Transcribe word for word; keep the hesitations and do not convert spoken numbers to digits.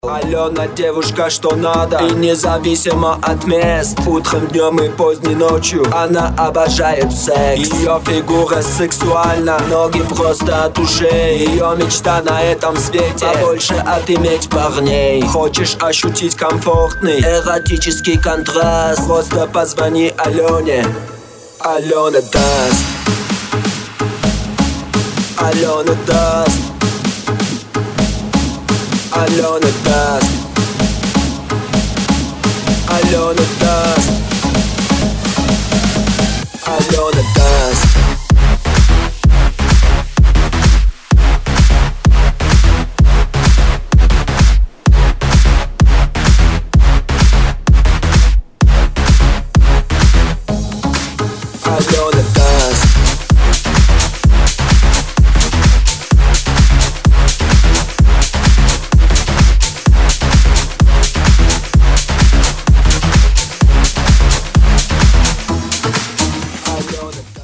Алена девушка, что надо, и независимо от мест. Утром, днем и поздней ночью она обожает секс. Ее фигура сексуальна, ноги просто от ушей. Ее мечта на этом свете побольше отыметь парней. Хочешь ощутить комфортный эротический контраст? Просто позвони Алене. Алена даст. Алена даст. Алена даст. Алена даст. Алена даст.